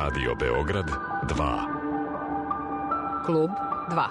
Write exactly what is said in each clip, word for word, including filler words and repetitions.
Radio Beograd dva. Klub dva.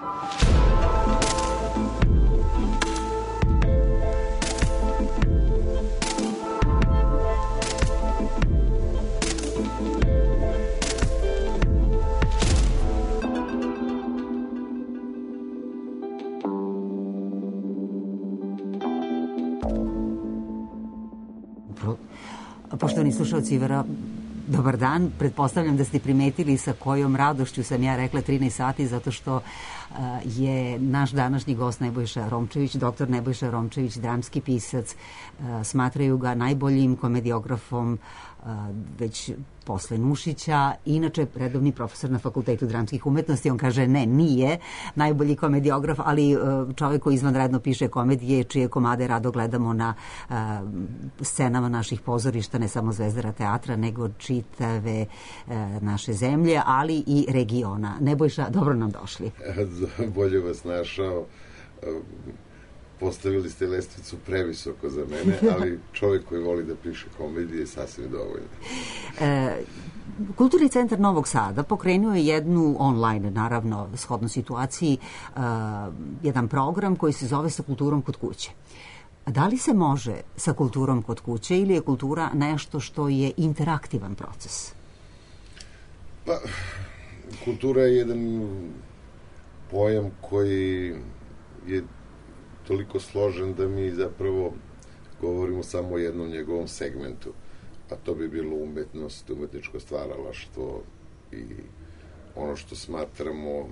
Poštovani slušalci, dobar dan. Pretpostavljam da ste primetili sa kojom radošću sam ja rekla trinaest sati, zato što je naš današnji gost Nebojša Romčević, doktor Nebojša Romčević, dramski pisac. Smatraju ga najboljim komediografom već posle Nušića. Inače, redovni profesor na Fakultetu dramskih umetnosti. On kaže ne, nije najbolji komediograf, ali čovjek koji izvanredno piše komedije, čije komade rado gledamo na scenama naših pozorišta, ne samo Zvezdara teatra, nego čitave naše zemlje, ali i regiona. Nebojša, dobro nam došli. Bolje vas našao. Postavili ste lestvicu previsoko za mene, ali čovjek koji voli da piše komedije je sasvim dovoljno. E, Kulturni centar Novog Sada pokrenuo je jednu online, naravno, shodno situaciji, uh, jedan program koji se zove Sa kulturom kod kuće. Da li se može sa kulturom kod kuće ili je kultura nešto što je interaktivan proces? Pa, kultura je jedan pojam koji je toliko složen da mi zapravo govorimo samo o jednom njegovom segmentu, a to bi bilo umetnost, umetničko stvaralaštvo i ono što smatramo uh,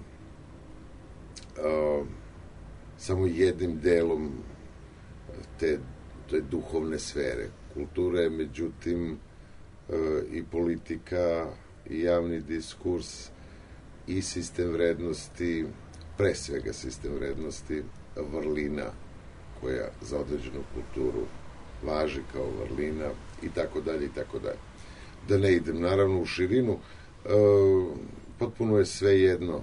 samo jednim delom te, te duhovne sfere. Kultura je međutim uh, i politika i javni diskurs i sistem vrednosti, pre svega sistem vrednosti, vrlina koja za određenu kulturu važi kao vrlina i tako dalje i tako dalje. Da ne idem naravno u širinu, e, potpuno je sve jedno e,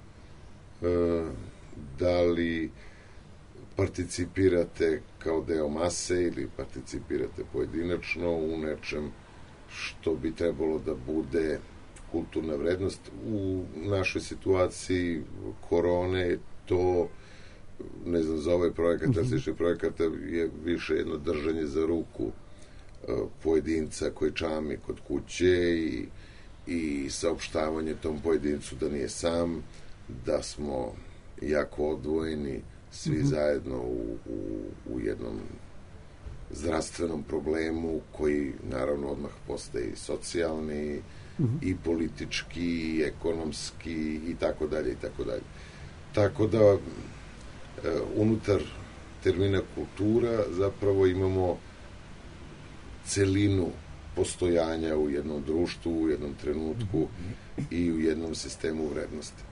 da li participirate kao deo mase ili participirate pojedinačno u nečem što bi trebalo da bude kulturna vrednost. U našoj situaciji korone to, ne znam, za ovaj projekat, mm-hmm. sličnih projekata je više jedno držanje za ruku uh, pojedinca koji čami kod kuće i, i saopštavanje tom pojedincu da nije sam, da smo jako odvojeni svi mm-hmm. zajedno u, u, u jednom zdravstvenom problemu koji naravno odmah postaje i socijalni mm-hmm. i politički i ekonomski i tako dalje i tako dalje. Tako da unutar termina kultura zapravo imamo celinu postojanja u jednom društvu, u jednom trenutku i u jednom sistemu vrednosti.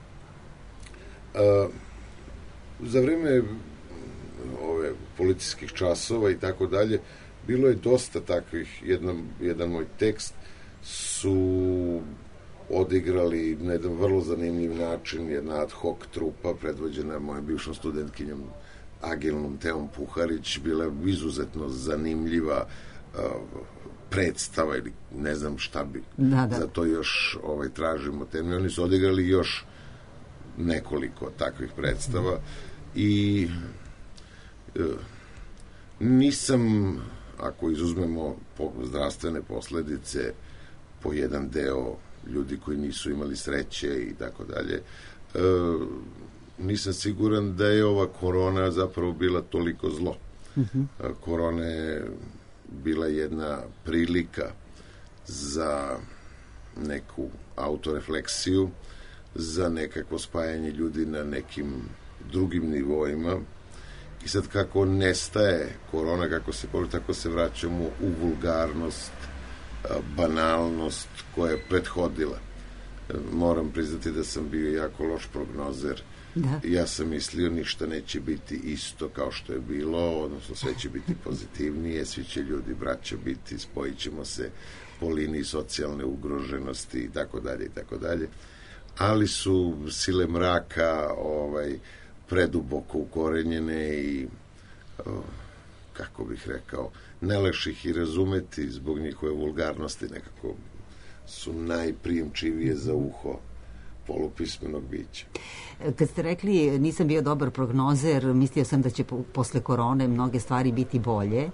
Za vreme ove policijskih časova i tako dalje bilo je dosta takvih. Jedan, jedan moj tekst su odigrali na jedan vrlo zanimljiv način jedna ad hoc trupa predvođena mojom bivšom studentkinjom agilnom Teom Puharić. Bila je izuzetno zanimljiva uh, predstava ili ne znam šta bi da, da. za to još ovaj, tražimo teme. Oni su odigrali još nekoliko takvih predstava i uh, nisam, ako izuzmemo po zdravstvene posledice, po jedan deo ljudi koji nisu imali sreće i tako dalje, e, nisam siguran da je ova korona zapravo bila toliko zlo. Uh-huh. Korona je bila jedna prilika za neku autorefleksiju, za nekako spajanje ljudi na nekim drugim nivoima. I sad kako nestaje korona, kako se povraća, tako se vraćamo u vulgarnost, banalnost koja je prethodila. Moram priznati da sam bio jako loš prognozer. Da. Ja sam mislio ništa neće biti isto kao što je bilo, odnosno sve će biti pozitivnije, svi će ljudi braća biti, spojit ćemo se po liniji socijalne ugroženosti i tako dalje i tako dalje. Ali su sile mraka ovaj, preduboko ukorenjene i oh, kako bih rekao, nelakše ih i razumeti zbog njihove vulgarnosti, nekako su najprijemčivije za uho polupismenog bića. Kad ste rekli nisam bio dobar prognozer, mislio sam da će posle korone mnoge stvari biti bolje.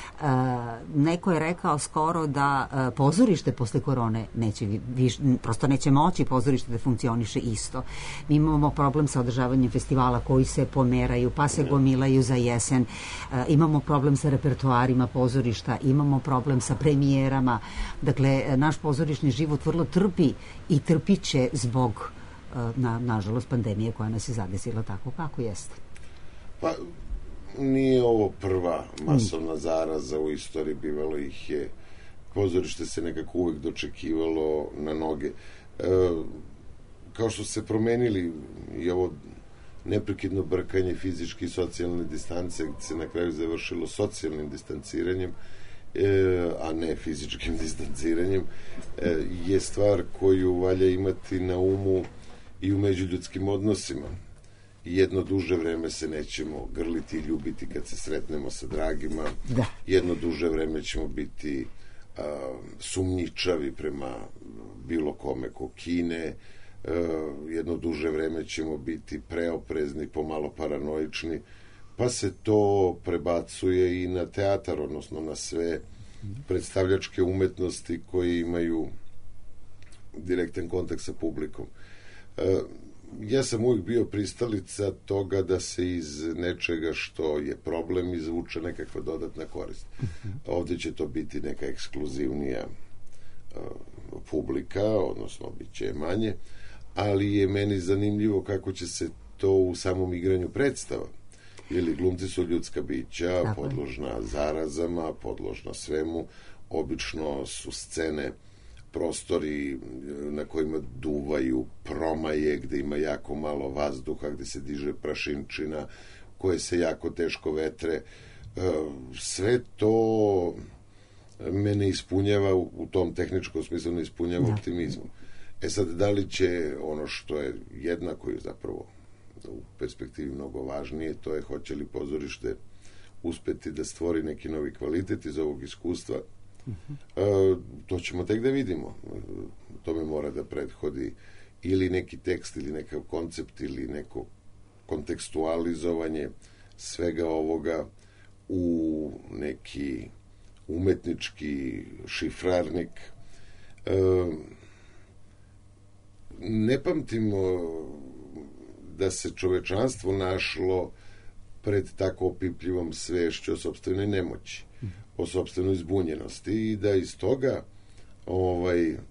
Neko je rekao skoro da pozorište posle korone neće viš, prosto neće moći pozorište da funkcioniše isto. Mi imamo problem sa održavanjem festivala koji se pomeraju, pa se gomilaju za jesen. Imamo problem sa repertoarima pozorišta, imamo problem sa premijerama. Dakle, naš pozorišni život vrlo trpi i trpiće zbog na, nažalost, pandemije koja nas je zadesila tako kako jeste. Pa, nije ovo prva masovna zaraza u istoriji, bivalo ih je. Pozorište se nekako uvek dočekivalo na noge. E, kao što se promenili i ovo neprekidno brkanje fizičke i socijalne distance, gde se na kraju završilo socijalnim distanciranjem, e, a ne fizičkim distanciranjem, e, je stvar koju valja imati na umu i u međuljudskim odnosima. Jedno duže vreme se nećemo grliti i ljubiti kad se sretnemo sa dragima. Da. Jedno duže vreme ćemo biti a, sumnjičavi prema bilo kome ko kine. A, jedno duže vreme ćemo biti preoprezni, pomalo paranoični. Pa se to prebacuje i na teatar, odnosno na sve predstavljačke umetnosti koje imaju direktan kontakt sa publikom. A, ja sam uvijek bio pristalica toga da se iz nečega što je problem izvuče nekakva dodatna korist. Ovdje će to biti neka ekskluzivnija uh, publika, odnosno bit će manje, ali je meni zanimljivo kako će se to u samom igranju predstava. Ili glumci su ljudska bića, tako, podložna zarazama, podložna svemu. Obično su scene prostori na kojima duvaju promaje, gde ima jako malo vazduha, gde se diže prašinčina, koje se jako teško vetre. Sve to me ne ispunjava, u tom tehničkom smislu ne ispunjava da. optimizmom. E sad, da li će ono što je jednako i zapravo u perspektivi mnogo važnije, to je hoće li pozorište uspeti da stvori neki novi kvalitet iz ovog iskustva. Uh-huh. E, to ćemo tek da vidimo. Tome mora da prethodi ili neki tekst, ili nekav koncept, ili neko kontekstualizovanje svega ovoga u neki umetnički šifrarnik. E, ne pamtimo da se čovečanstvo našlo pred tako opipljivom svešću o sopstvenoj nemoći, o sopstvenoj zbunjenosti, i da iz toga ovaj uh,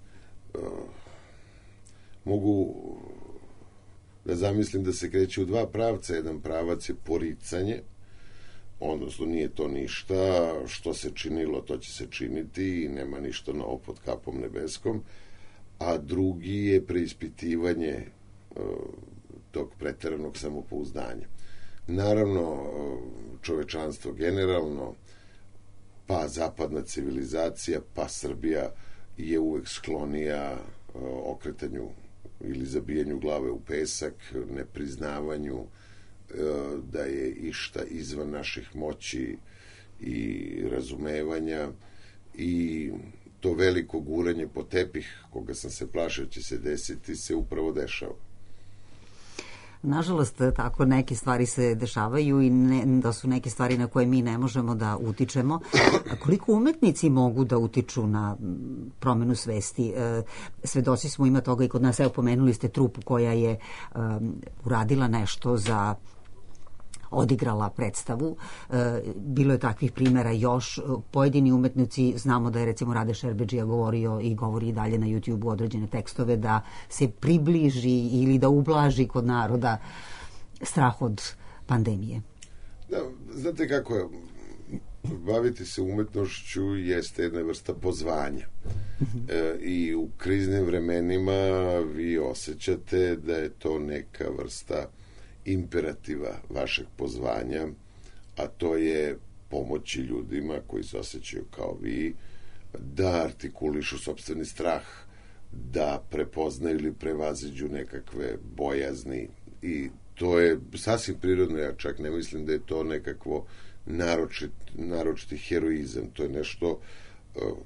mogu da zamislim da se kreće u dva pravca. Jedan pravac je poricanje, odnosno nije to ništa, što se činilo, to će se činiti i nema ništa novo pod kapom nebeskom, a drugi je preispitivanje uh, tog preteranog samopouzdanja. Naravno, čovečanstvo generalno, pa zapadna civilizacija, pa Srbija je uvek sklonija okretanju ili zabijanju glave u pesak, nepriznavanju da je išta izvan naših moći i razumevanja, i to veliko guranje po tepih, koga sam se plašio će se desiti, se upravo dešava. Nažalost, tako neke stvari se dešavaju i ne, da su neke stvari na koje mi ne možemo da utičemo. A koliko umetnici mogu da utiču na promenu svesti? E, svedoci smo, ima toga i kod nas. Evo, pomenuli ste trupu koja je um, uradila nešto za odigrala predstavu. E, bilo je takvih primjera još. Pojedini umetnici, znamo da je recimo Rade Šerbedžija govorio i govori i dalje na YouTube-u određene tekstove da se približi ili da ublaži kod naroda strah od pandemije. Da, znate kako je, baviti se umetnošću jeste jedna vrsta pozvanja. E, i u kriznim vremenima vi osjećate da je to neka vrsta imperativa vašeg pozvanja, a to je pomoći ljudima koji se osjećaju kao vi, da artikulišu sopstveni strah, da prepoznaju ili prevaziđu nekakve bojazni, i to je sasvim prirodno. Ja čak ne mislim da je to nekakvo naročit, naročiti heroizam. To je nešto uh,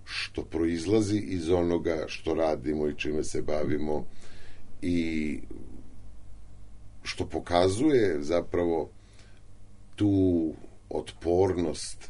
što proizlazi iz onoga što radimo i čime se bavimo i što pokazuje zapravo tu otpornost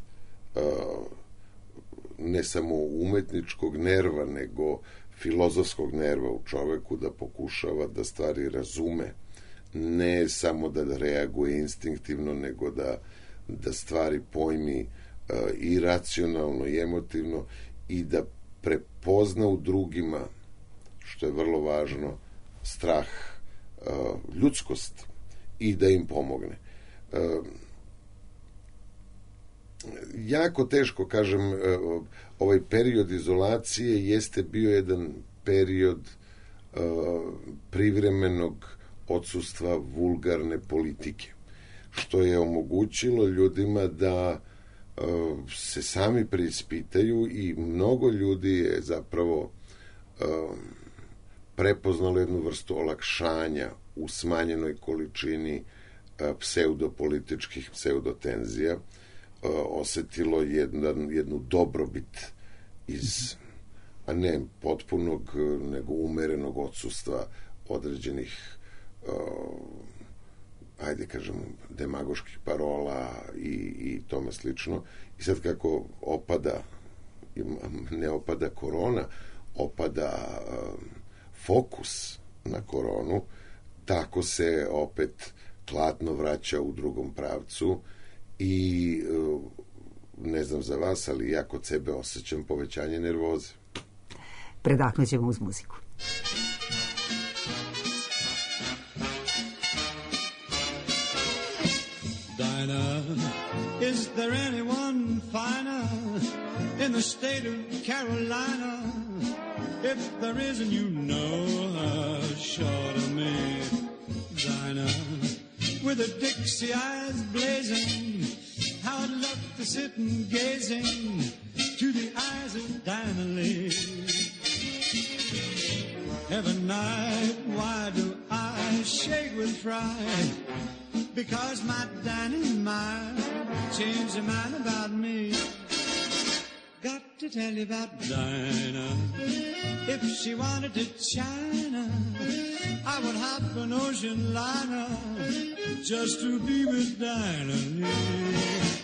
ne samo umetničkog nerva, nego filozofskog nerva u čoveku da pokušava da stvari razume, ne samo da reaguje instinktivno, nego da, da stvari pojmi i racionalno i emotivno i da prepozna u drugima, što je vrlo važno, strah, ljudskost i da im pomogne. Jako teško, kažem, ovaj period izolacije jeste bio jedan period privremenog odsustva vulgarne politike, što je omogućilo ljudima da se sami preispitaju i mnogo ljudi je zapravo prepoznalo jednu vrstu olakšanja u smanjenoj količini pseudopolitičkih pseudotenzija, osetilo jedan, jednu dobrobit iz, a ne potpunog, nego umerenog odsustva određenih ajde kažem demagoških parola i, i tome slično. I sad kako opada, ne opada korona, opada fokus na koronu, tako se opet klatno vraća u drugom pravcu i ne znam za vas, ali ja kod sebe osjećam povećanje nervoze. Predahnut ćemo uz muziku. Dinah, is there anyone finer in the state of Carolina? If there isn't, you know her short of me. Dinah, with her Dixie eyes blazing, how I'd love to sit and gazing to the eyes of Dinah Lee. Every night, why do I shake with fright? Because my dynamite changed her mind about me. Got to tell you about Dinah. If she wanted to China, I would hop an ocean liner just to be with Dinah Lee.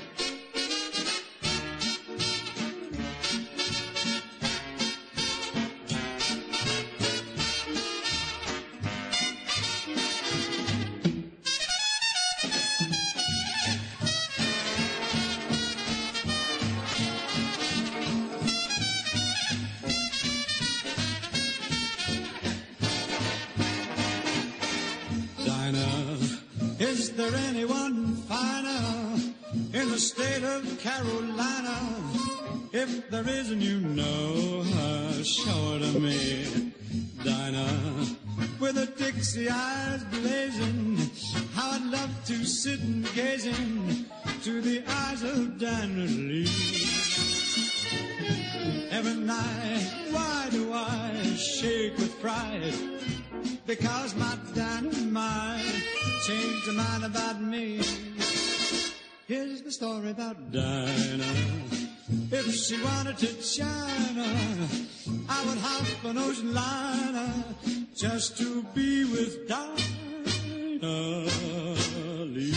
Is there anyone finer in the state of Carolina? If there isn't, you know her short of me. Dinah, with her Dixie eyes blazing, how I'd love to sit and gazing to the eyes of Dinah Lee. Every night, why do I shake with pride? Because my dynamite changed her mind about me. Here's the story about Dinah. If she wanted to China, I would hop an ocean liner just to be with Dinah Lee.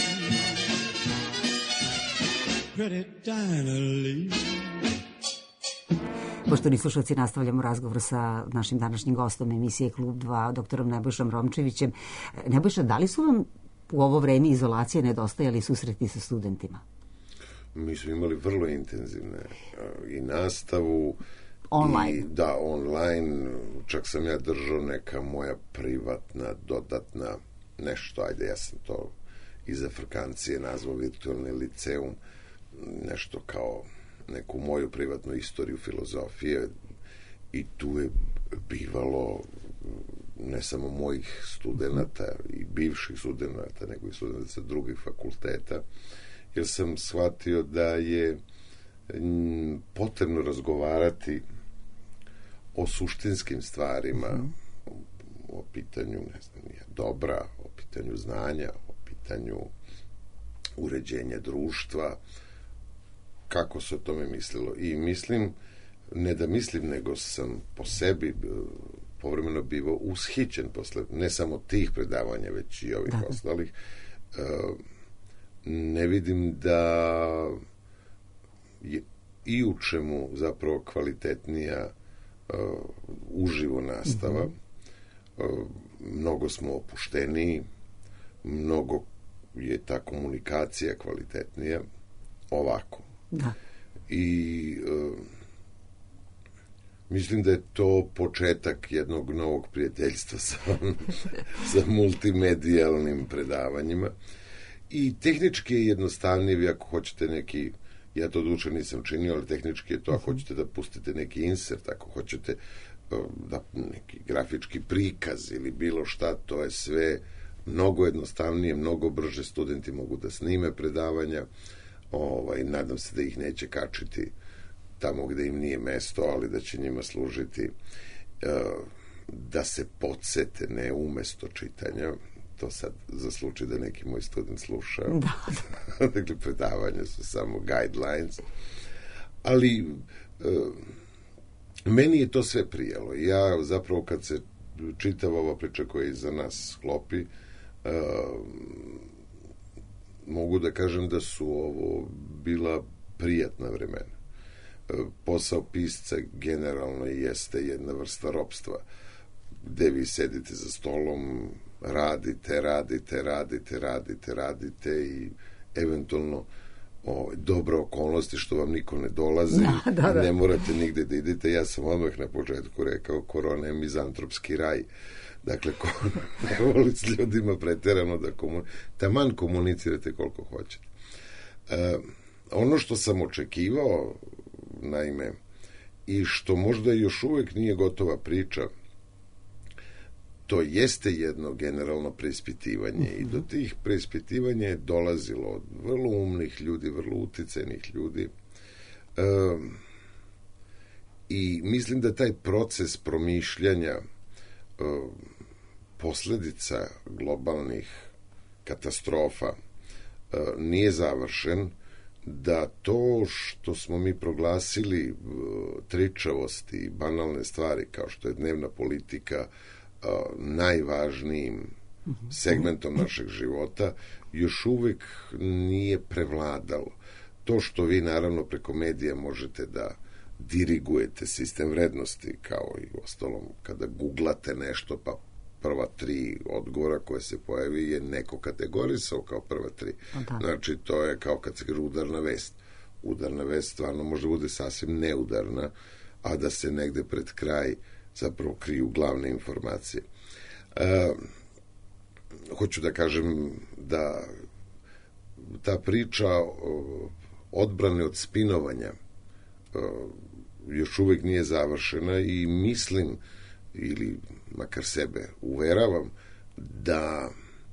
Pretty Dinah Lee. Poštovani slušalci, nastavljamo razgovor sa našim današnjim gostom emisije Klub dva, doktorom Nebojšom Romčevićem. Nebojša, da li su vam u ovo vreme izolacije nedostajali susreti sa studentima? Mi smo imali vrlo intenzivne i nastavu. Online? I, da, online. Čak sam ja držao neka moja privatna, dodatna nešto, ajde, ja sam to iza frkancije nazvao virtualni liceum, nešto kao neku moju privatnu istoriju filozofije i tu je bivalo ne samo mojih studenata i bivših studenata, nego i studenata sa drugih fakulteta, jer sam shvatio da je potrebno razgovarati o suštinskim stvarima, mm-hmm. o, o pitanju, ne znam, dobra, o pitanju znanja, o pitanju uređenja društva, kako se o tome mislilo. I mislim ne da mislim, nego sam po sebi povremeno bivao ushićen posle ne samo tih predavanja, već i ovih da. ostalih. Ne vidim da je i u čemu zapravo kvalitetnija uh, uživo nastava. Mm-hmm. Uh, mnogo smo opušteniji, mnogo je ta komunikacija kvalitetnija ovako. Da. I uh, mislim da je to početak jednog novog prijateljstva sa, sa multimedijalnim predavanjima. I tehnički je jednostavnije, vi ako hoćete neki, ja to duše nisam činio, ali tehnički je to, ako hoćete da pustite neki insert, ako hoćete da neki grafički prikaz ili bilo šta, to je sve mnogo jednostavnije, mnogo brže, studenti mogu da snime predavanja, ovaj, nadam se da ih neće kačiti tamo gde im nije mesto, ali da će njima služiti da se podsete, ne umesto čitanja. To sad za slučaj da neki moj student sluša. Da. Dakle, predavanja su samo guidelines. Ali e, meni je to sve prijelo. Ja zapravo kad se čitava ova priča koja iza nas sklopi, e, mogu da kažem da su ovo bila prijatna vremena. E, posao pisca generalno jeste jedna vrsta ropstva, gde vi sedite za stolom, radite, radite, radite, radite, radite i eventualno o, dobre okolnosti što vam niko ne dolazi, da, da, da. Ne morate nigde da idete. Ja sam odmah na početku rekao, korona je mizantropski raj. Dakle, ko ne voli s ljudima preterano da komunicirate, taman komunicirate koliko hoćete. E, ono što sam očekivao, naime, i što možda još uvek nije gotova priča, to jeste jedno generalno preispitivanje i do tih preispitivanja je dolazilo od vrlo umnih ljudi, vrlo uticajnih ljudi. E, I mislim da taj proces promišljanja e, posledica globalnih katastrofa e, nije završen, da to što smo mi proglasili e, tričavosti i banalne stvari kao što je dnevna politika najvažnijim segmentom našeg života, još uvek nije prevladalo. To što vi naravno preko medija možete da dirigujete sistem vrednosti, kao i ostalom kada googlate nešto, pa prva tri odgovora koje se pojavi je neko kategorisao kao prva tri. Da. Znači, to je kao kad se kaže udarna vest. Udarna vest stvarno može bude sasvim neudarna, a da se negde pred kraj zapravo kriju glavne informacije. E, hoću da kažem da ta priča o, odbrane od spinovanja o, još uvek nije završena i mislim, ili makar sebe uveravam, da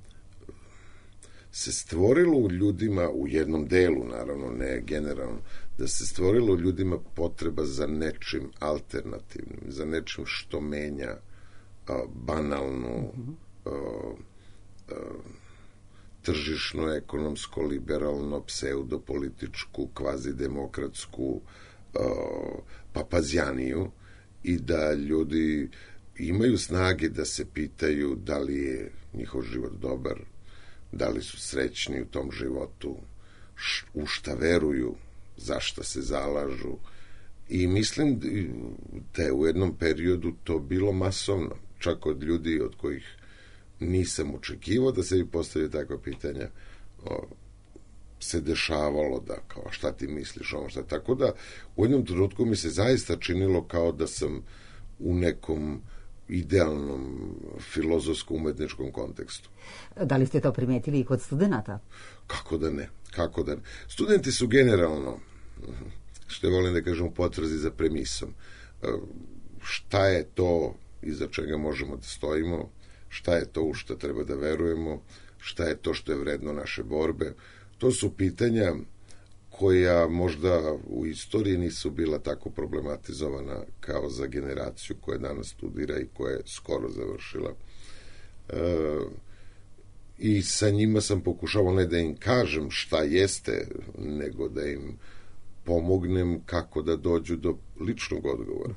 se stvorilo u ljudima, u jednom delu, naravno, ne generalno, da se stvorilo u ljudima potreba za nečim alternativnim, za nečim što menja a, banalnu a, a, tržišno, ekonomsko, liberalno, pseudopolitičku, kvazidemokratsku a, papazjaniju i da ljudi imaju snage da se pitaju da li je njihov život dobar, da li su srećni u tom životu, u šta veruju, za šta se zalažu. I mislim da je u jednom periodu to bilo masovno, čak od ljudi od kojih nisam očekivao da se mi postavljaju takva pitanja, o, se dešavalo da, kao, šta ti misliš, ono šta, tako da u jednom trenutku mi se zaista činilo kao da sam u nekom idealnom filozofsko-umetničkom kontekstu. Da li ste to primetili i kod studenta? Kako da ne, kako da ne. Studenti su generalno, što je volim da kažem, u potrazi za premisom. Šta je to iza čega možemo da stojimo, šta je to u šta treba da verujemo, šta je to što je vredno naše borbe. To su pitanja koja možda u istoriji nisu bila tako problematizovana kao za generaciju koja danas studira i koja je skoro završila. E, I sa njima sam pokušavao ne da im kažem šta jeste, nego da im pomognem kako da dođu do ličnog odgovora.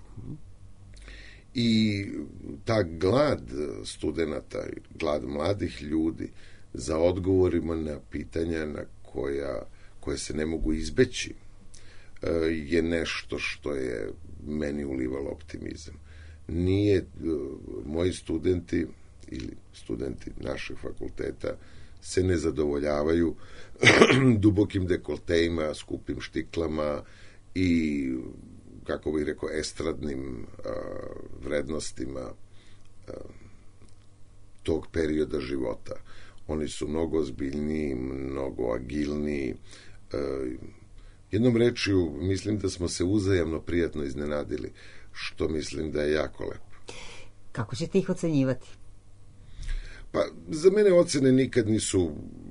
I ta glad studenata, glad mladih ljudi za odgovorima na pitanja na koja, koje se ne mogu izbeći je nešto što je meni ulivalo optimizam. Nije, moji studenti ili studenti naših fakulteta se ne zadovoljavaju dubokim dekoltejima, skupim štiklama i, kako bih rekao, estradnim a, vrednostima a, tog perioda života. Oni su mnogo ozbiljniji, mnogo agilniji. A, jednom rečju, mislim da smo se uzajamno prijatno iznenadili, što mislim da je jako lepo. Kako ćete ih ocenjivati? Pa, za mene ocene nikad nisu,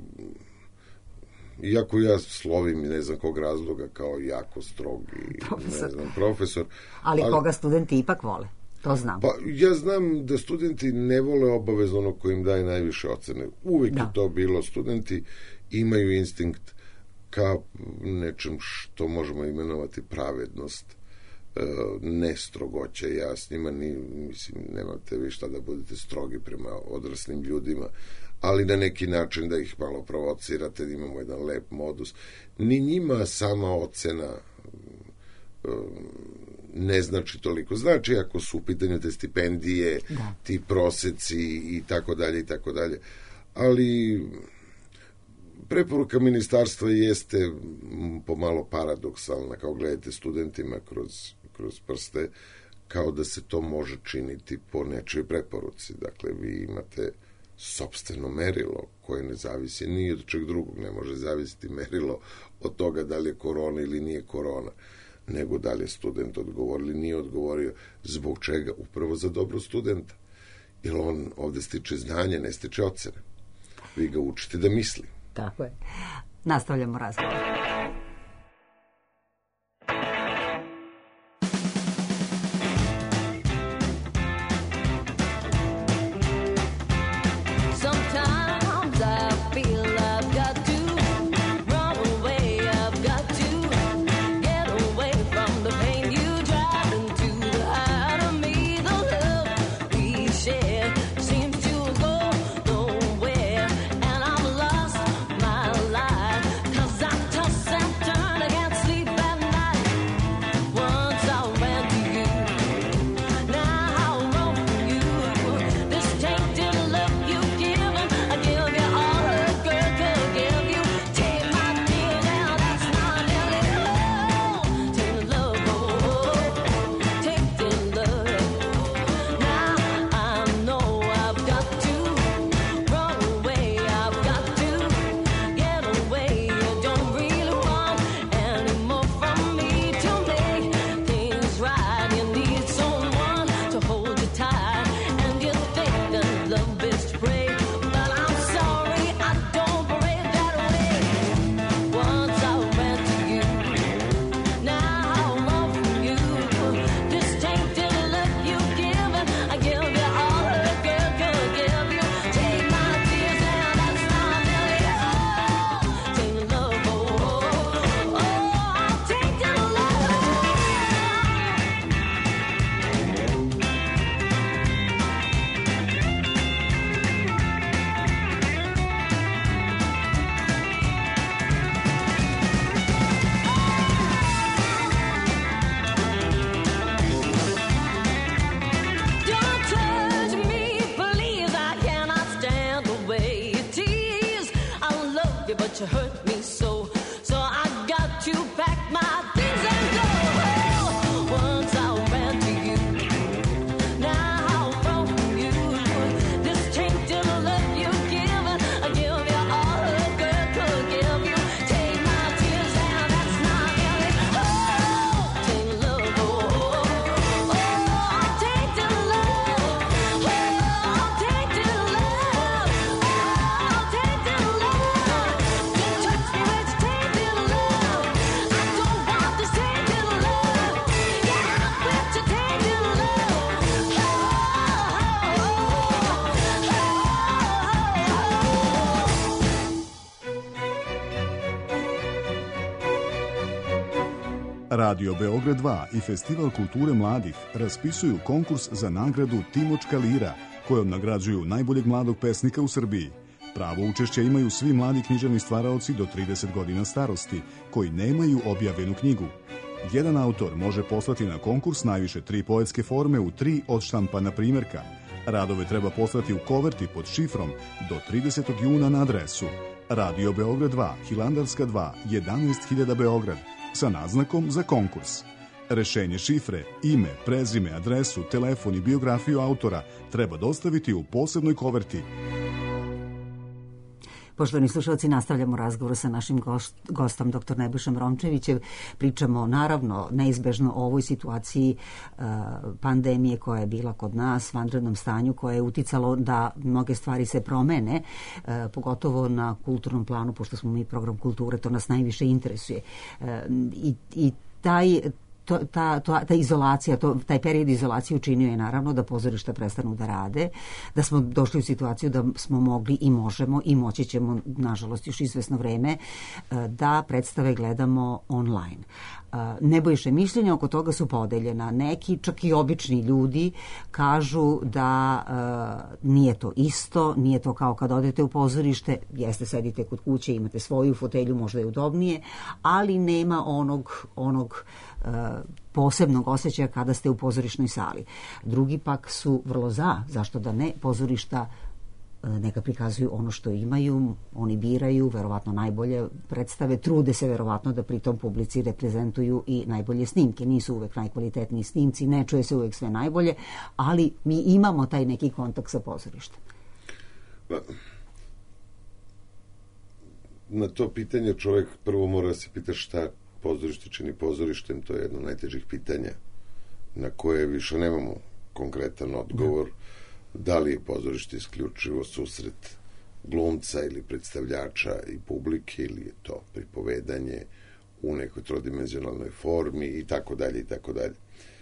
iako ja slovim, ne znam kog razloga, kao jako strogi profesor. Ne znam, profesor. Ali, ali koga studenti ipak vole, to znam. Pa, ja znam da studenti ne vole obavezno ono koji im daje najviše ocene. Uvijek da. Je to bilo. Studenti imaju instinkt ka nečem što možemo imenovati pravednost, ne strogoća. Ja s njima ni, mislim, nemate vi šta da budete strogi prema odraslim ljudima, ali na neki način da ih malo provocirate, da imamo jedan lep modus. Ni njima sama ocena ne znači toliko. Znači, ako su u pitanju te stipendije, da. Ti proseci i tako dalje i tako dalje. Ali preporuka ministarstva jeste pomalo paradoksalna, kao gledate studentima kroz, kroz prste, kao da se to može činiti po nečoj preporuci. Dakle, vi imate sopstveno merilo koje ne zavisi ni od čeg drugog, ne može zavisiti merilo od toga da li je korona ili nije korona, nego da li je student odgovorio ili nije odgovorio, zbog čega, upravo za dobro studenta. Jer on ovde stiče znanje, ne stiče ocene. Vi ga učite da misli. Tako je. Nastavljamo razgovor. Cause I toss and Radio Beograd dva i Festival kulture mladih raspisuju konkurs za nagradu Timočka lira, kojom nagrađuju najboljeg mladog pesnika u Srbiji. Pravo učešće imaju svi mladi književni stvaraoci do trideset godina starosti, koji nemaju objavljenu knjigu. Jedan autor može poslati na konkurs najviše tri poetske forme u tri odštampana primjerka. Radove treba poslati u koverti pod šifrom do tridesetog juna na adresu Radio Beograd dva, Hilandarska dva, jedanaest hiljada Beograd, sa naznakom za konkurs. Rešenje šifre, ime, prezime, adresu, telefon i biografiju autora treba dostaviti u posebnoj koverti. Poštovani slušalci, nastavljamo razgovor sa našim gost, gostom, doktor Nebojšom Romčevićem. Pričamo, naravno, neizbežno o ovoj situaciji uh, pandemije koja je bila kod nas, vanrednom stanju, koje je uticalo da mnoge stvari se promene, uh, pogotovo na kulturnom planu, pošto smo mi program kulture, to nas najviše interesuje. Uh, i, i taj To, ta, to, ta izolacija, to, taj period izolacije učinio je naravno da pozorišta prestanu da rade, da smo došli u situaciju da smo mogli i možemo i moći ćemo, nažalost, još izvesno vreme, da predstave gledamo online. Nebojše mišljenja oko toga su podeljena. Neki, čak i obični ljudi, kažu da uh, nije to isto, nije to kao kad odete u pozorište, jeste, sedite kod kuće, imate svoju fotelju, možda je udobnije, ali nema onog, onog uh, posebnog osjećaja kada ste u pozorišnoj sali. Drugi pak su vrlo za, zašto da ne, pozorišta neka prikazuju ono što imaju, oni biraju verovatno najbolje predstave, trude se verovatno da pri tom publici reprezentuju i najbolje snimke. Nisu uvek najkvalitetniji snimci, ne čuje se uvek sve najbolje, ali mi imamo taj neki kontakt sa pozorištem. Na to pitanje čovjek prvo mora da se pita šta pozorište čini pozorištem, to je jedno od najtežih pitanja na koje više nemamo konkretan odgovor. Da li je pozorište isključivo susret glumca ili predstavljača i publike, ili je to pripovedanje u nekoj trodimenzionalnoj formi i tako dalje i tako dalje.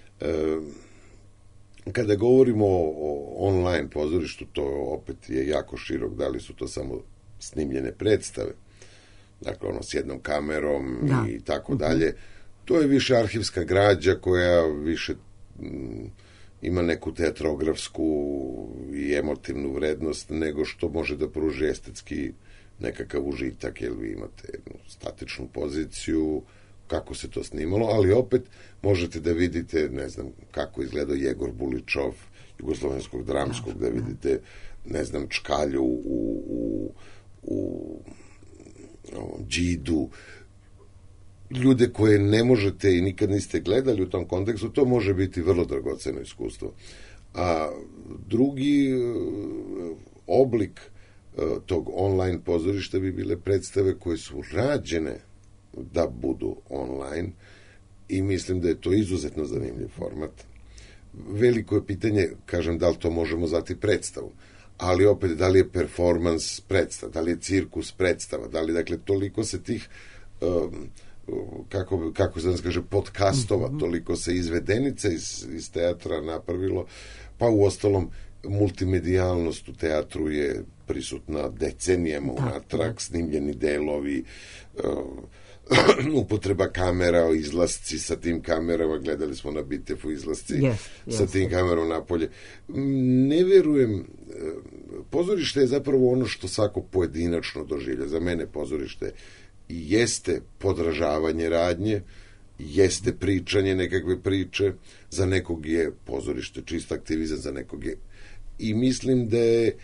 Kada govorimo o online pozorištu, to opet je jako širok, da li su to samo snimljene predstave, dakle ono s jednom kamerom da. I tako dalje. To je više arhivska građa koja više m, ima neku teatrografsku i emotivnu vrednost nego što može da pruži estetski nekakav užitak, jer vi imate jednu statičnu poziciju, kako se to snimalo, ali opet možete da vidite, ne znam, kako izgledao Jegor Buličov, jugoslovenskog dramskog, da vidite, ne znam, Čkalju u, u, u, u Đidu, ljude koje ne možete i nikad niste gledali u tom kontekstu, to može biti vrlo dragoceno iskustvo. A drugi oblik tog online pozorišta bi bile predstave koje su rađene da budu online i mislim da je to izuzetno zanimljiv format. Veliko je pitanje, kažem, da li to možemo zvati predstavu, ali opet da li je performans predstava, da li je cirkus predstava, da li, dakle, toliko se tih um, kako, kako se danas kaže, podcastova, mm-hmm. toliko se izvedenica iz, iz teatra napravilo, pa u ostalom multimedijalnost u teatru je prisutna decenijama unatrag, snimljeni delovi, uh, upotreba kamera, izlasci sa tim kamerama, gledali smo na Bitefu izlasci yes, yes. sa tim kamerom napolje. Ne verujem, pozorište je zapravo ono što svako pojedinačno doživlja. Za mene pozorište jeste podražavanje radnje, jeste pričanje nekakve priče, za nekog je pozorište čist aktivizam, za nekog je... I mislim da je e,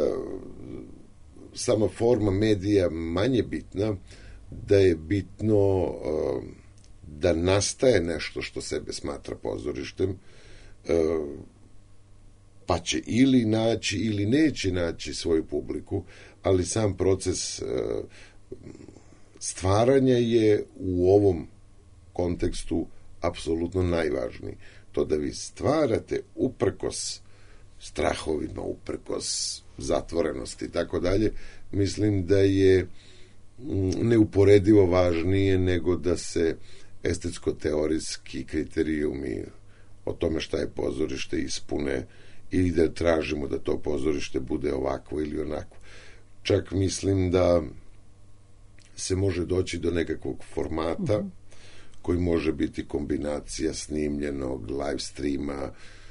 sama forma medija manje bitna, da je bitno e, da nastaje nešto što sebe smatra pozorištem, e, pa će ili naći ili neće naći svoju publiku, ali sam proces e, stvaranja je u ovom kontekstu apsolutno najvažniji. To da vi stvarate uprkos strahovima, uprkos zatvorenosti i tako dalje, mislim da je neuporedivo važnije nego da se estetsko-teorijski kriterijumi o tome šta je pozorište ispune ili da tražimo da to pozorište bude ovakvo ili onako. Čak mislim da se može doći do nekakvog formata mm-hmm. koji može biti kombinacija snimljenog, live streama,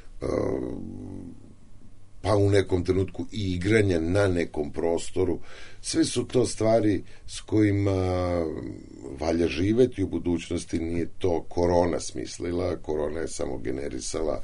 pa u nekom trenutku i igranja na nekom prostoru. Sve su to stvari s kojima valja živeti u budućnosti. Nije to korona smislila, korona je samo generisala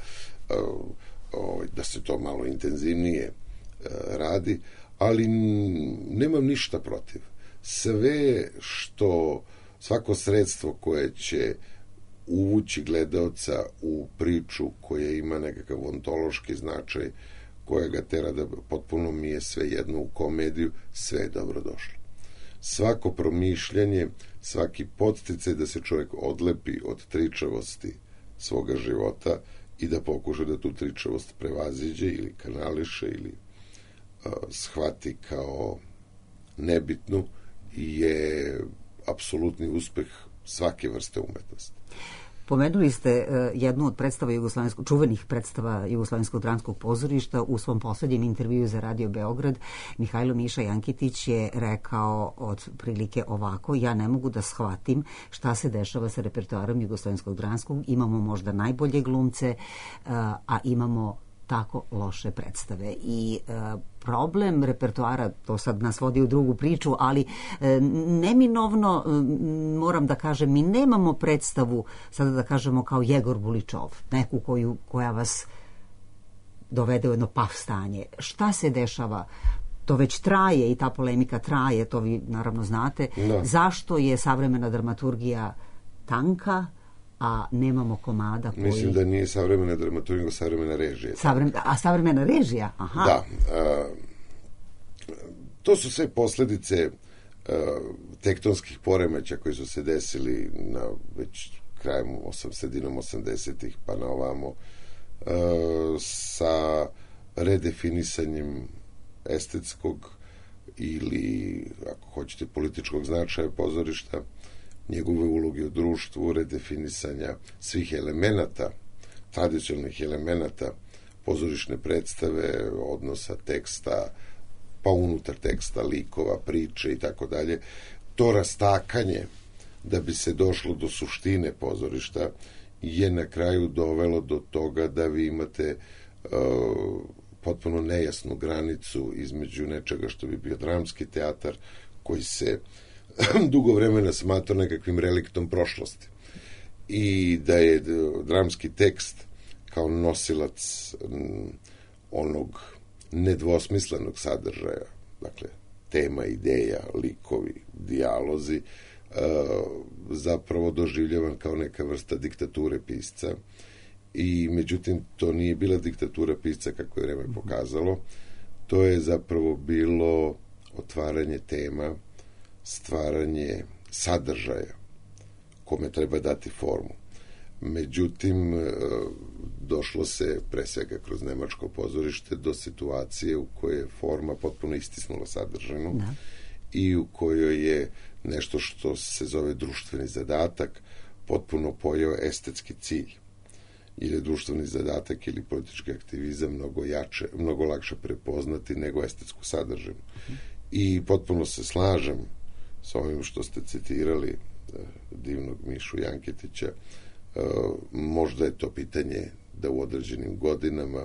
da se to malo intenzivnije radi, ali nemam ništa protiv. Sve što, svako sredstvo koje će uvući gledaoca u priču koja ima nekakav ontološki značaj, koja ga tera da potpuno mi je sve jedno u komediju, sve je dobro došlo. Svako promišljanje, svaki podsticaj da se čovjek odlepi od tričavosti svoga života i da pokuša da tu tričavost prevaziđe ili kanališe ili uh, shvati kao nebitnu, je apsolutni uspeh svake vrste umetnosti. Pomenuli ste uh, jednu od predstava jugoslovenskog, čuvenih predstava Jugoslovenskog dramskog pozorišta. U svom poslednjem intervjuu za Radio Beograd Mihajlo Miša Jankitić je rekao od prilike ovako: ja ne mogu da shvatim šta se dešava sa repertoarom Jugoslovenskog dramskog. Imamo možda najbolje glumce, uh, a imamo tako loše predstave. I e, problem repertoara, to sad nas vodi u drugu priču, ali e, neminovno e, moram da kažem, mi nemamo predstavu, sada da kažemo kao Jegor Buličov, neku koju, koja vas dovede u jedno paf stanje. Šta se dešava? To već traje i ta polemika traje, to vi naravno znate. No. Zašto je savremena dramaturgija tanka, a nemamo komada koji... Mislim da nije savremena dramaturgija, nego savremena režija. Savre... A savremena režija? Aha. Da. A, to su sve posledice a, tektonskih poremeća koji su se desili na već krajem osam, sredinom osamdesetih pa na ovamo, a, sa redefinisanjem estetskog ili, ako hoćete, političkog značaja pozorišta, njegove uloge u društvu, redefinisanja svih elemenata, tradicionalnih elemenata pozorišne predstave, odnosa teksta, pa unutar teksta, likova, priče i tako dalje. To rastakanje, da bi se došlo do suštine pozorišta, je na kraju dovelo do toga da vi imate uh, potpuno nejasnu granicu između nečega što bi bio dramski teatar, koji se dugo vremena smatra nekakvim reliktom prošlosti. I da je dramski tekst kao nosilac onog nedvosmislenog sadržaja, dakle, tema, ideja, likovi, dijalozi, zapravo doživljavan kao neka vrsta diktature pisca. I međutim, to nije bila diktatura pisca kako je vreme pokazalo. To je zapravo bilo otvaranje tema, stvaranje sadržaja kome treba dati formu. Međutim, došlo se, pre svega kroz nemačko pozorište, do situacije u kojoj je forma potpuno istisnula sadržinu, da, i u kojoj je nešto što se zove društveni zadatak potpuno pojeo estetski cilj. Jer je društveni zadatak ili politički aktivizam mnogo jače, mnogo lakše prepoznati nego estetsku sadržinu. I potpuno se slažem s ovim što ste citirali divnog Mišu Jankitića. Možda je to pitanje da u određenim godinama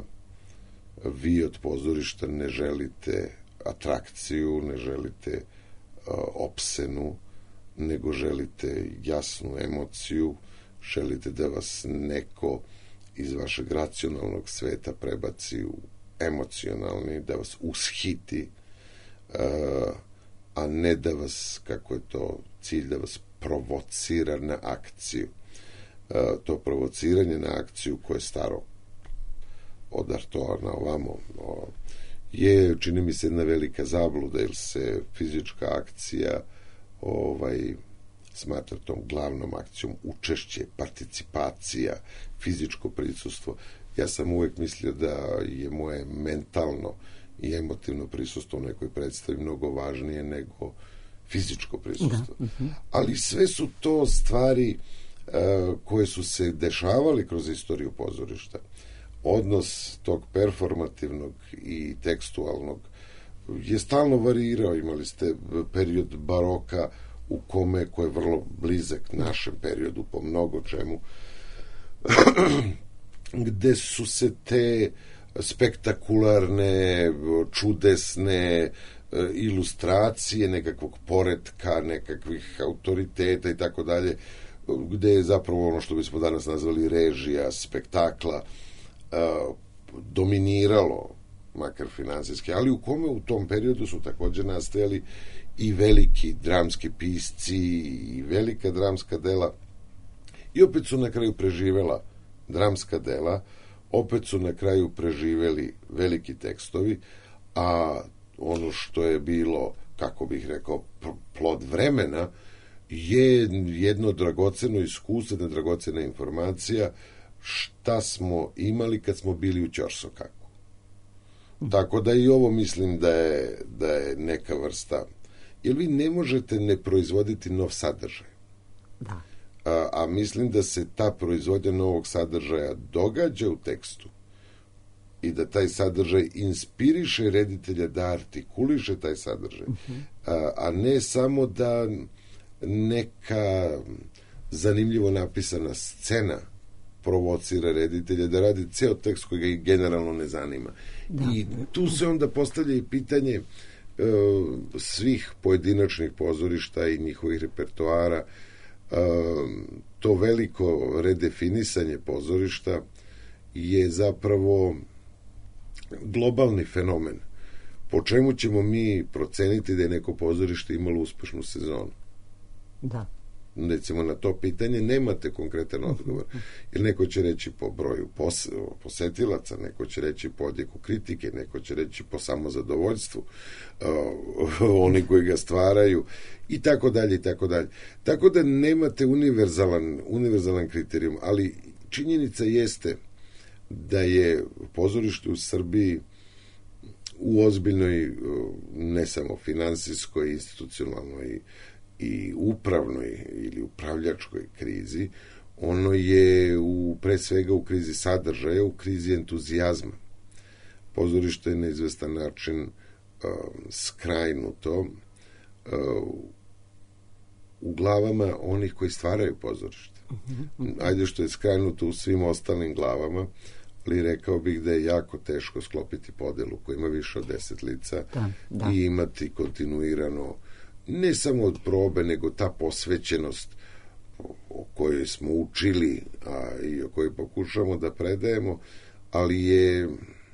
vi od pozorišta ne želite atrakciju, ne želite opsenu, nego želite jasnu emociju, želite da vas neko iz vašeg racionalnog sveta prebaci u emocionalni, da vas ushiti, a ne da vas, kako je to cilj, da vas provocira na akciju. To provociranje na akciju koje je staro od Artoa na ovamo je, čini mi se, jedna velika zabluda, jer se fizička akcija ovaj smatra tom glavnom akcijom, učešće, participacija, fizičko prisustvo. Ja sam uvek mislio da je moje mentalno i emotivno prisustvo u nekoj predstavi mnogo važnije nego fizičko prisustvo. Da. Uh-huh. Ali sve su to stvari uh, koje su se dešavali kroz istoriju pozorišta. Odnos tog performativnog i tekstualnog je stalno varirao. Imali ste period baroka u kome, ko je vrlo blizak našem periodu po mnogo čemu, gde su se te spektakularne, čudesne ilustracije nekakvog poretka, nekakvih autoriteta i tako dalje, gde je zapravo ono što bismo danas nazvali režija, spektakla, dominiralo, makar finansijski, ali u kome u tom periodu su također nastajali i veliki dramski pisci i velika dramska dela, i opet su na kraju preživela dramska dela, opet su na kraju preživeli veliki tekstovi, a ono što je bilo, kako bih rekao, plod vremena, je jedno dragoceno iskustvo, jedna dragocena informacija šta smo imali kad smo bili u Ćorsokaku. Tako da i ovo mislim da je, da je neka vrsta, jer vi ne možete ne proizvoditi nov sadržaj. Da. A, a mislim da se ta proizvodnja novog sadržaja događa u tekstu i da taj sadržaj inspiriše reditelja da artikuliše taj sadržaj, uh-huh. a, a ne samo da neka zanimljivo napisana scena provocira reditelja da radi ceo tekst koji ga i generalno ne zanima. Da. I tu se onda postavlja i pitanje e, svih pojedinačnih pozorišta i njihovih repertoara, e, to veliko redefinisanje pozorišta je zapravo globalni fenomen. Po čemu ćemo mi proceniti da je neko pozorište imalo uspešnu sezonu? Da. Recimo na to pitanje nemate konkretan odgovor. Jer neko će reći po broju pos, posetilaca, neko će reći po odjeku kritike, neko će reći po samozadovoljstvu, uh, oni koji ga stvaraju i tako dalje i tako dalje. Tako da nemate univerzalan, univerzalan kriterijum, ali činjenica jeste da je pozorište u Srbiji u ozbiljnoj, ne samo finansijskoj, institucionalnoj i upravnoj ili upravljačkoj krizi. Ono je u, pre svega u krizi sadržaja, u krizi entuzijazma. Pozorište je na izvestan način uh, skrajnuto uh, u glavama onih koji stvaraju pozorište. Ajde što je skrajnuto u svim ostalim glavama, ali rekao bih da je jako teško sklopiti podelu koja ima više od deset lica da, da. i imati kontinuirano ne samo od probe, nego ta posvećenost o kojoj smo učili, a i o kojoj pokušamo da predajemo, ali je,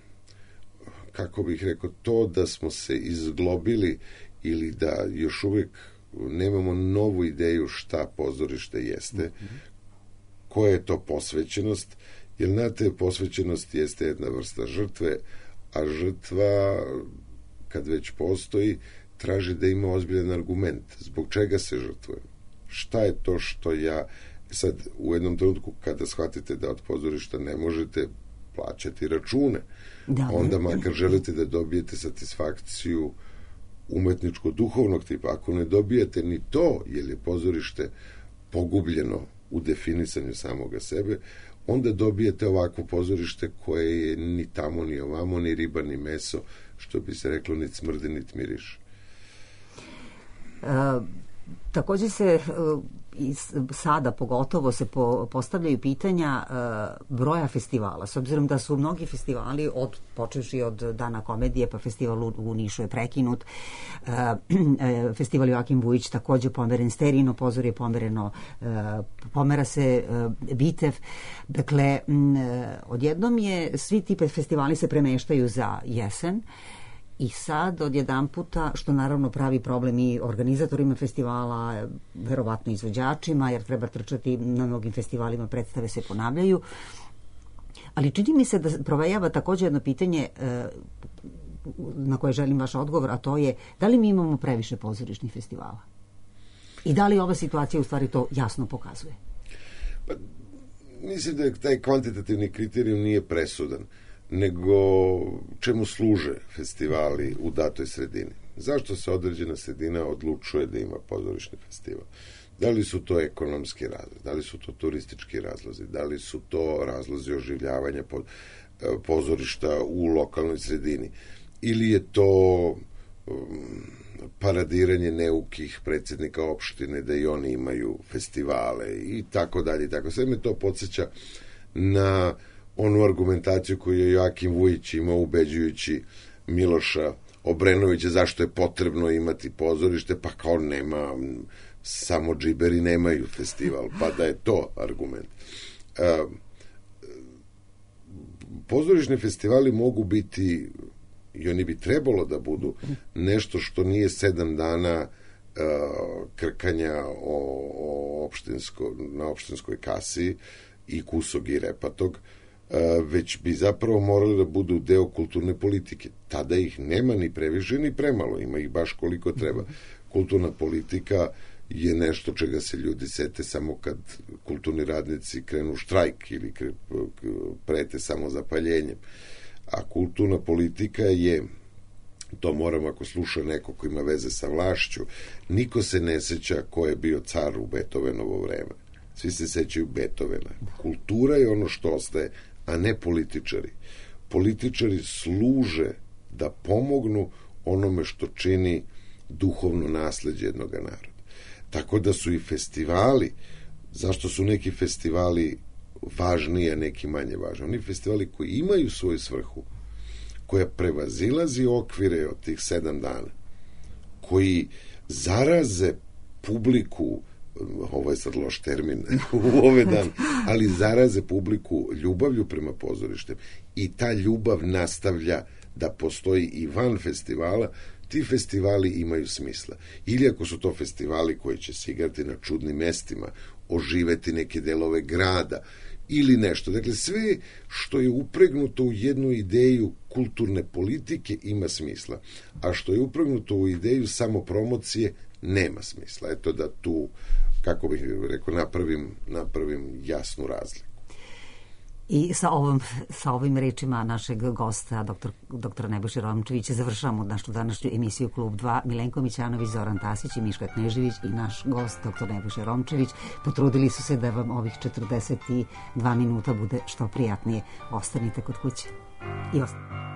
kako bih rekao, to da smo se izglobili ili da još uvijek nemamo novu ideju šta pozorište jeste, mm-hmm. koja je to posvećenost, jer znate, posvećenost jeste jedna vrsta žrtve, a žrtva, kad već postoji, traži da ima ozbiljan argument. Zbog čega se žrtvujem? Šta je to što ja... Sad, u jednom trenutku, kada shvatite da od pozorišta ne možete plaćati račune, da, onda makar želite da dobijete satisfakciju umetničko-duhovnog tipa. Ako ne dobijete ni to, jer je pozorište pogubljeno u definisanju samoga sebe, onda dobijete ovakvo pozorište koje je ni tamo, ni ovamo, ni riba, ni meso, što bi se reklo, ni smrdi, ni miriše. E, također se e, i sada pogotovo se po, postavljaju pitanja e, broja festivala, s obzirom da su mnogi festivali od, počevši od Dana komedije, pa festival u, u Nišu je prekinut, e, e, festival Joakim Vujić također pomeren, Sterino pozor je pomereno, e, pomera se e, Bitev, dakle m, odjednom je svi ti festivali se premeštaju za jesen. I sad, odjedan puta, što naravno pravi problem i organizatorima festivala, verovatno izvođačima, jer treba trčati na mnogim festivalima, predstave se ponavljaju. Ali čini mi se da provejava također jedno pitanje na koje želim vaš odgovor, a to je da li mi imamo previše pozorišnih festivala? I da li ova situacija u stvari to jasno pokazuje? Pa, mislim da taj kvantitativni kriterijum nije presudan, nego čemu služe festivali u datoj sredini. Zašto se određena sredina odlučuje da ima pozorišni festival? Da li su to ekonomski razlozi, da li su to turistički razlozi, da li su to razlozi oživljavanja pozorišta u lokalnoj sredini, ili je to paradiranje neukih predsjednika opštine, da i oni imaju festivale i tako dalje i tako. Sve me to podsjeća na onu argumentaciju koju je Joakim Vujić imao ubeđujući Miloša Obrenovića zašto je potrebno imati pozorište, pa kao nema, samo džiberi nemaju festival, pa da je to argument. E, pozorišni festivali mogu biti, i oni bi trebalo da budu, nešto što nije sedam dana uh, krkanja o, o opštinsko, na opštinskoj kasi i kusog i repatog, uh, već bi zapravo morali da budu deo kulturne politike. Tada ih nema ni previše ni premalo, ima ih baš koliko treba. Kulturna politika je nešto čega se ljudi sete samo kad kulturni radnici krenu štrajk ili kre, prete samo zapaljenjem. A kulturna politika je, to moram ako sluša neko ko ima veze sa vlašću, niko se ne seća ko je bio car u Beethovenovo vreme. Svi se sećaju Beethovena. Kultura je ono što ostaje, a ne političari. Političari služe da pomognu onome što čini duhovno nasleđe jednog naroda. Tako da su i festivali, zašto su neki festivali važniji, a neki manje važni. Oni festivali koji imaju svoju svrhu, koja prevazilazi okvire od tih sedam dana, koji zaraze publiku, ovo je sad loš termin u ove dan, ali zaraze publiku ljubavlju prema pozorištem i ta ljubav nastavlja da postoji i van festivala. Ti festivali imaju smisla. Ili ako su to festivali koji će se igrati na čudnim mestima, oživeti neke delove grada ili nešto. Dakle, sve što je upregnuto u jednu ideju kulturne politike ima smisla, a što je upregnuto u ideju samopromocije nema smisla. Eto da tu, kako bih rekao, napravim, napravim jasnu razliku. I sa, ovom, sa ovim rečima našeg gosta, doktor, doktora Nebojše Romčevića, završamo našu današnju emisiju Klub dva. Milenko Mićanović, Zoran Tasić i Miška Knežević i naš gost, doktor Nebojše Romčević, potrudili su se da vam ovih četrdeset dva minuta bude što prijatnije. Ostanite kod kuće. I ostanite.